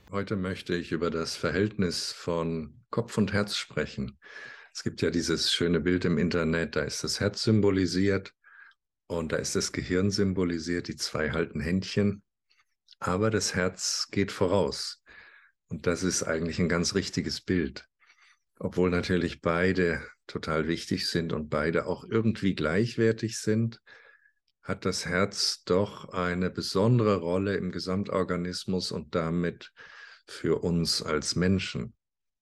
Heute möchte ich über das Verhältnis von Kopf und Herz sprechen. Es gibt ja dieses schöne Bild im Internet, da ist das Herz symbolisiert und da ist das Gehirn symbolisiert, die zwei halten Händchen, aber das Herz geht voraus. Und das ist eigentlich ein ganz richtiges Bild, obwohl natürlich beide total wichtig sind und beide auch irgendwie gleichwertig sind, hat das Herz doch eine besondere Rolle im Gesamtorganismus und damit für uns als Menschen.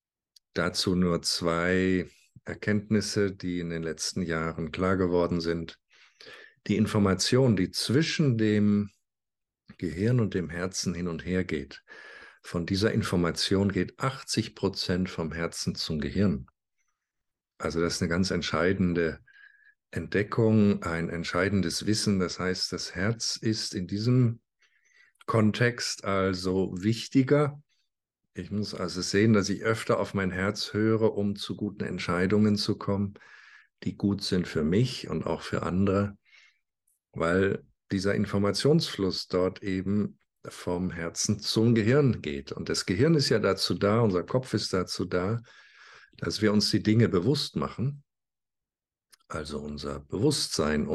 Dazu nur zwei Erkenntnisse, die in den letzten Jahren klar geworden sind. Die Information, die zwischen dem Gehirn und dem Herzen hin und her geht, von dieser Information geht 80% vom Herzen zum Gehirn. Also das ist eine ganz entscheidende Entdeckung, ein entscheidendes Wissen. Das heißt, das Herz ist in diesem Kontext also wichtiger. Ich muss also sehen, dass ich öfter auf mein Herz höre, um zu guten Entscheidungen zu kommen, die gut sind für mich und auch für andere, weil dieser Informationsfluss dort eben vom Herzen zum Gehirn geht. Und das Gehirn ist ja dazu da, unser Kopf ist dazu da, dass wir uns die Dinge bewusst machen, also unser Bewusstsein,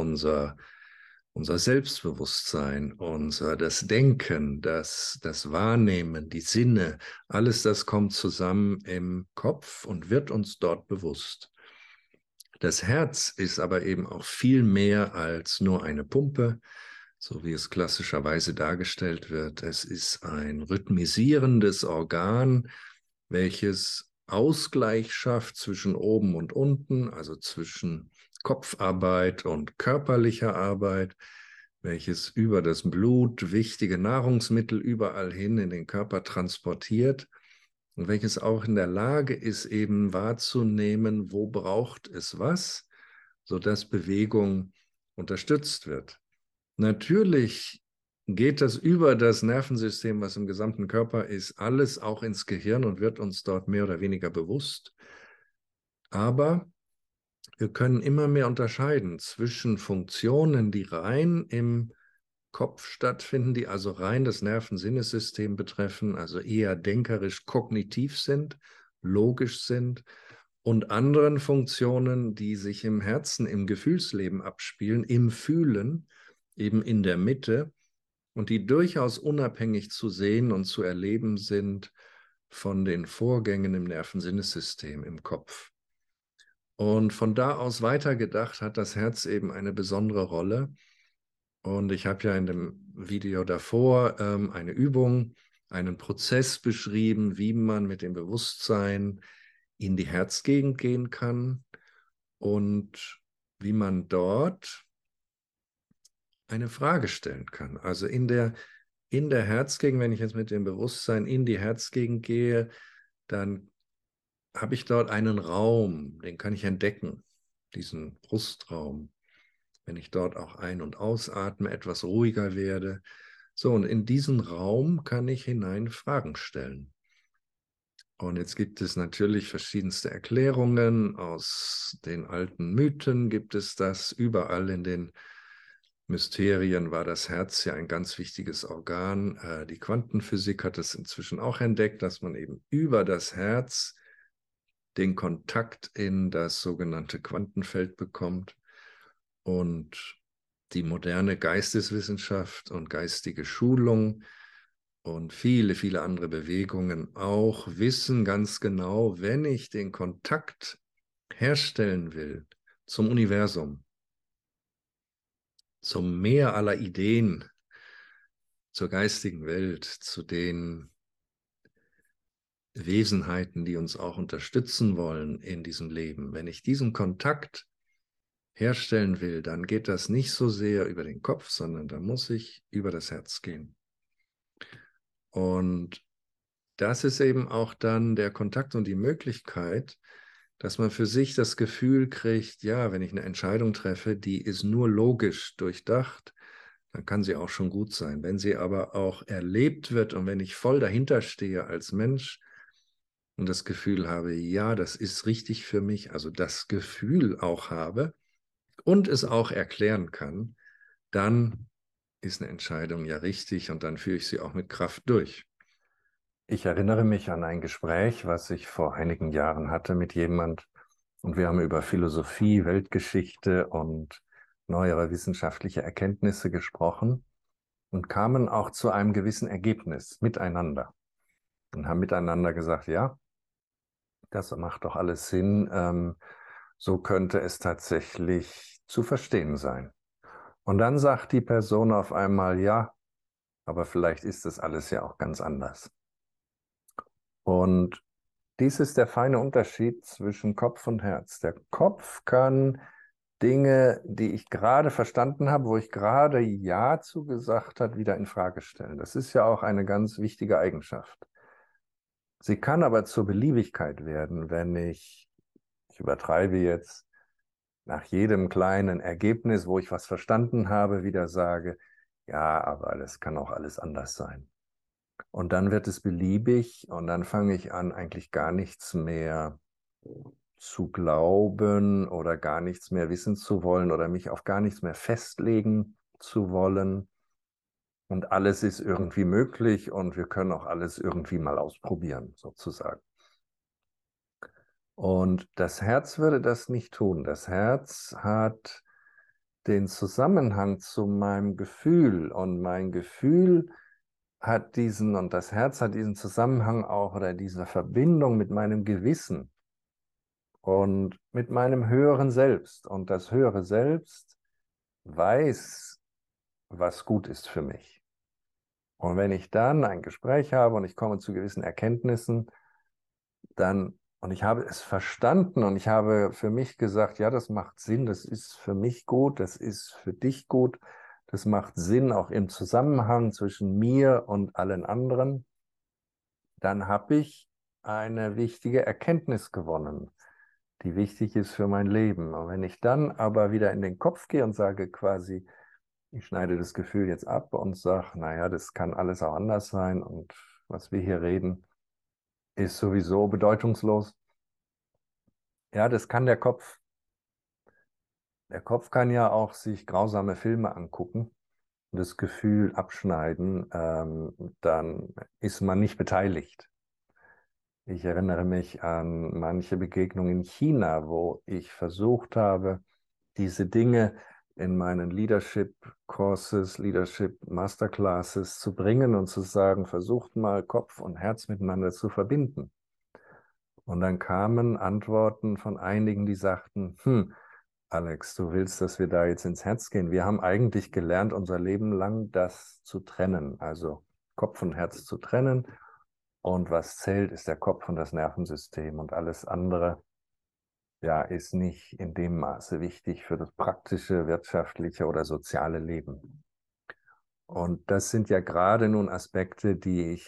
unser Selbstbewusstsein, das Denken, das Wahrnehmen, die Sinne, alles das kommt zusammen im Kopf und wird uns dort bewusst. Das Herz ist aber eben auch viel mehr als nur eine Pumpe, so wie es klassischerweise dargestellt wird. Es ist ein rhythmisierendes Organ, welches Ausgleich schafft zwischen oben und unten, also zwischen Kopfarbeit und körperlicher Arbeit, welches über das Blut wichtige Nahrungsmittel überall hin in den Körper transportiert und welches auch in der Lage ist, eben wahrzunehmen, wo braucht es was, sodass Bewegung unterstützt wird. Natürlich geht das über das Nervensystem, was im gesamten Körper ist, alles auch ins Gehirn und wird uns dort mehr oder weniger bewusst. Aber wir können immer mehr unterscheiden zwischen Funktionen, die rein im Kopf stattfinden, die also rein das Nervensinnessystem betreffen, also eher denkerisch kognitiv sind, logisch sind, und anderen Funktionen, die sich im Herzen, im Gefühlsleben abspielen, im Fühlen, eben in der Mitte, und die durchaus unabhängig zu sehen und zu erleben sind von den Vorgängen im Nervensinnessystem, im Kopf. Und von da aus weitergedacht hat das Herz eben eine besondere Rolle. Und ich habe ja in dem Video davor eine Übung, einen Prozess beschrieben, wie man mit dem Bewusstsein in die Herzgegend gehen kann und wie man dort eine Frage stellen kann. Also in der Herzgegend, wenn ich jetzt mit dem Bewusstsein in die Herzgegend gehe, dann habe ich dort einen Raum, den kann ich entdecken, diesen Brustraum. Wenn ich dort auch ein- und ausatme, etwas ruhiger werde. So, und in diesen Raum kann ich hinein Fragen stellen. Und jetzt gibt es natürlich verschiedenste Erklärungen. Aus den alten Mythen gibt es das. Überall in den Mysterien war das Herz ja ein ganz wichtiges Organ. Die Quantenphysik hat es inzwischen auch entdeckt, dass man eben über das Herz den Kontakt in das sogenannte Quantenfeld bekommt. Und die moderne Geisteswissenschaft und geistige Schulung und viele, viele andere Bewegungen auch wissen ganz genau, wenn ich den Kontakt herstellen will zum Universum, zum Meer aller Ideen, zur geistigen Welt, zu den Wesenheiten, die uns auch unterstützen wollen in diesem Leben, wenn ich diesen Kontakt herstellen will, dann geht das nicht so sehr über den Kopf, sondern da muss ich über das Herz gehen. Und das ist eben auch dann der Kontakt und die Möglichkeit, dass man für sich das Gefühl kriegt, ja, wenn ich eine Entscheidung treffe, die ist nur logisch durchdacht, dann kann sie auch schon gut sein. Wenn sie aber auch erlebt wird und wenn ich voll dahinter stehe als Mensch und das Gefühl habe, ja, das ist richtig für mich, also das Gefühl auch habe und es auch erklären kann, dann ist eine Entscheidung ja richtig und dann führe ich sie auch mit Kraft durch. Ich erinnere mich an ein Gespräch, was ich vor einigen Jahren hatte mit jemand, und wir haben über Philosophie, Weltgeschichte und neuere wissenschaftliche Erkenntnisse gesprochen und kamen auch zu einem gewissen Ergebnis miteinander und haben miteinander gesagt, ja, das macht doch alles Sinn, so könnte es tatsächlich zu verstehen sein. Und dann sagt die Person auf einmal, ja, aber vielleicht ist das alles ja auch ganz anders. Und dies ist der feine Unterschied zwischen Kopf und Herz. Der Kopf kann Dinge, die ich gerade verstanden habe, wo ich gerade Ja zu gesagt habe, wieder in Frage stellen. Das ist ja auch eine ganz wichtige Eigenschaft. Sie kann aber zur Beliebigkeit werden, wenn ich übertreibe jetzt, nach jedem kleinen Ergebnis, wo ich was verstanden habe, wieder sage, ja, aber das kann auch alles anders sein. Und dann wird es beliebig und dann fange ich an, eigentlich gar nichts mehr zu glauben oder gar nichts mehr wissen zu wollen oder mich auf gar nichts mehr festlegen zu wollen. Und alles ist irgendwie möglich und wir können auch alles irgendwie mal ausprobieren, sozusagen. Und das Herz würde das nicht tun. Das Herz hat den Zusammenhang zu meinem Gefühl und mein Gefühl hat diesen und das Herz hat diesen Zusammenhang auch oder diese Verbindung mit meinem Gewissen und mit meinem höheren Selbst. Und das höhere Selbst weiß, was gut ist für mich. Und wenn ich dann ein Gespräch habe und ich komme zu gewissen Erkenntnissen, dann, und ich habe es verstanden und ich habe für mich gesagt, ja, das macht Sinn, das ist für mich gut, das ist für dich gut, das macht Sinn auch im Zusammenhang zwischen mir und allen anderen, dann habe ich eine wichtige Erkenntnis gewonnen, die wichtig ist für mein Leben. Und wenn ich dann aber wieder in den Kopf gehe und sage quasi, ich schneide das Gefühl jetzt ab und sage, naja, das kann alles auch anders sein und was wir hier reden, ist sowieso bedeutungslos. Ja, das kann der Kopf. Der Kopf kann ja auch sich grausame Filme angucken und das Gefühl abschneiden, dann ist man nicht beteiligt. Ich erinnere mich an manche Begegnungen in China, wo ich versucht habe, diese Dinge in meinen Leadership Courses, Leadership Masterclasses zu bringen und zu sagen, versucht mal Kopf und Herz miteinander zu verbinden. Und dann kamen Antworten von einigen, die sagten, Alex, du willst, dass wir da jetzt ins Herz gehen. Wir haben eigentlich gelernt, unser Leben lang das zu trennen, also Kopf und Herz zu trennen. Und was zählt, ist der Kopf und das Nervensystem und alles andere, ja, ist nicht in dem Maße wichtig für das praktische, wirtschaftliche oder soziale Leben. Und das sind ja gerade nun Aspekte, die ich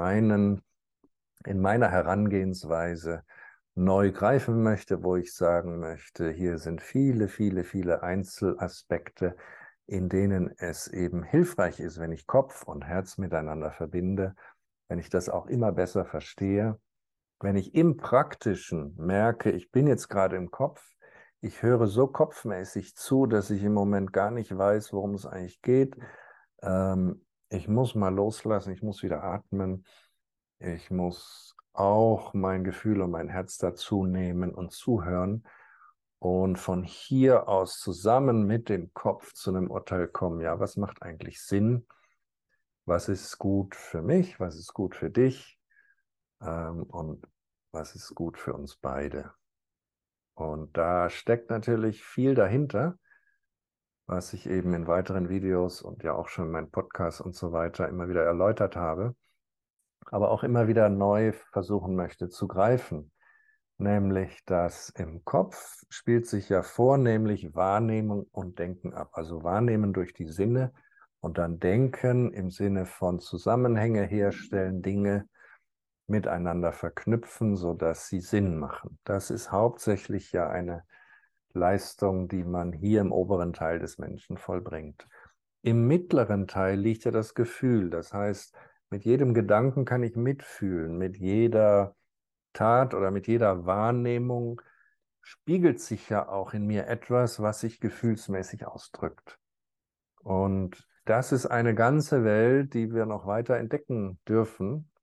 in meiner Herangehensweise neu greifen möchte, wo ich sagen möchte, hier sind viele, viele, viele Einzelaspekte, in denen es eben hilfreich ist, wenn ich Kopf und Herz miteinander verbinde, wenn ich das auch immer besser verstehe, wenn ich im Praktischen merke, ich bin jetzt gerade im Kopf, ich höre so kopfmäßig zu, dass ich im Moment gar nicht weiß, worum es eigentlich geht. Ich muss mal loslassen, ich muss wieder atmen, ich muss auch mein Gefühl und mein Herz dazu nehmen und zuhören und von hier aus zusammen mit dem Kopf zu einem Urteil kommen, ja, was macht eigentlich Sinn? Was ist gut für mich? Was ist gut für dich? Und was ist gut für uns beide? Und da steckt natürlich viel dahinter, was ich eben in weiteren Videos und ja auch schon in meinem Podcast und so weiter immer wieder erläutert habe, aber auch immer wieder neu versuchen möchte zu greifen. Nämlich, dass im Kopf spielt sich ja vornehmlich Wahrnehmung und Denken ab. Also Wahrnehmen durch die Sinne und dann Denken im Sinne von Zusammenhänge herstellen, Dinge miteinander verknüpfen, sodass sie Sinn machen. Das ist hauptsächlich ja eine Leistung, die man hier im oberen Teil des Menschen vollbringt. Im mittleren Teil liegt ja das Gefühl. Das heißt, mit jedem Gedanken kann ich mitfühlen, mit jeder Tat oder mit jeder Wahrnehmung spiegelt sich ja auch in mir etwas, was sich gefühlsmäßig ausdrückt. Und das ist eine ganze Welt, die wir noch weiter entdecken dürfen.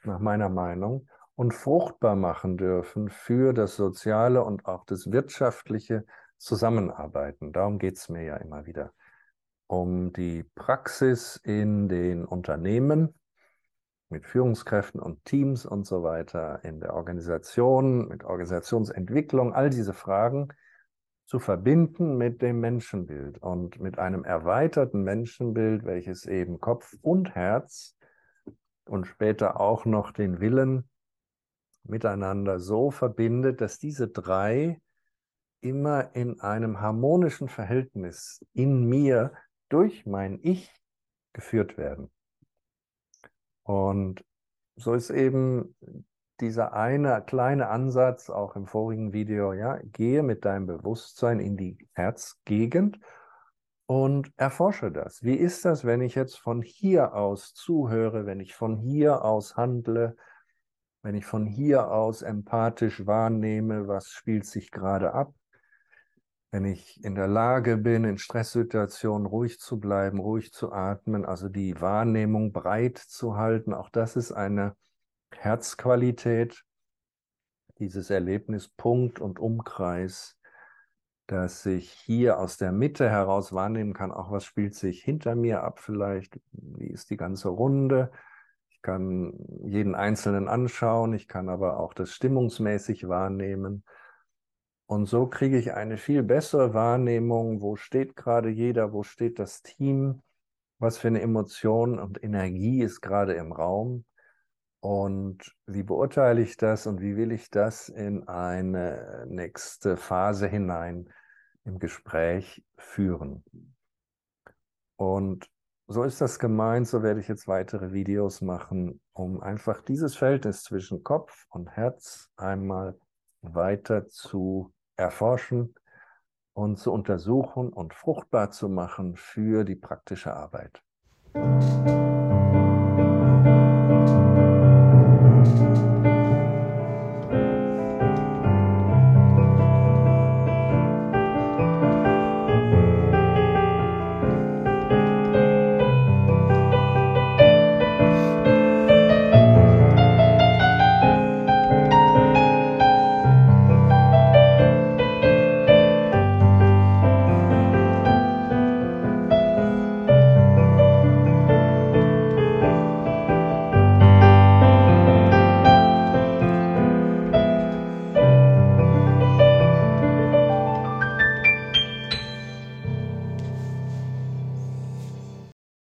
nach meiner Meinung, und fruchtbar machen dürfen für das soziale und auch das wirtschaftliche Zusammenarbeiten. Darum geht es mir ja immer wieder. Um die Praxis in den Unternehmen mit Führungskräften und Teams und so weiter, in der Organisation, mit Organisationsentwicklung, all diese Fragen zu verbinden mit dem Menschenbild und mit einem erweiterten Menschenbild, welches eben Kopf und Herz und später auch noch den Willen miteinander so verbindet, dass diese drei immer in einem harmonischen Verhältnis in mir durch mein Ich geführt werden. Und so ist eben dieser eine kleine Ansatz, auch im vorigen Video, ja, gehe mit deinem Bewusstsein in die Herzgegend und erforsche das. Wie ist das, wenn ich jetzt von hier aus zuhöre, wenn ich von hier aus handle, wenn ich von hier aus empathisch wahrnehme, was spielt sich gerade ab? Wenn ich in der Lage bin, in Stresssituationen ruhig zu bleiben, ruhig zu atmen, also die Wahrnehmung breit zu halten, auch das ist eine Herzqualität, dieses Erlebnis Punkt und Umkreis, dass ich hier aus der Mitte heraus wahrnehmen kann, auch was spielt sich hinter mir ab vielleicht, wie ist die ganze Runde. Ich kann jeden Einzelnen anschauen, ich kann aber auch das stimmungsmäßig wahrnehmen. Und so kriege ich eine viel bessere Wahrnehmung, wo steht gerade jeder, wo steht das Team, was für eine Emotion und Energie ist gerade im Raum. Und wie beurteile ich das und wie will ich das in eine nächste Phase hinein im Gespräch führen? Und so ist das gemeint, so werde ich jetzt weitere Videos machen, um einfach dieses Verhältnis zwischen Kopf und Herz einmal weiter zu erforschen und zu untersuchen und fruchtbar zu machen für die praktische Arbeit.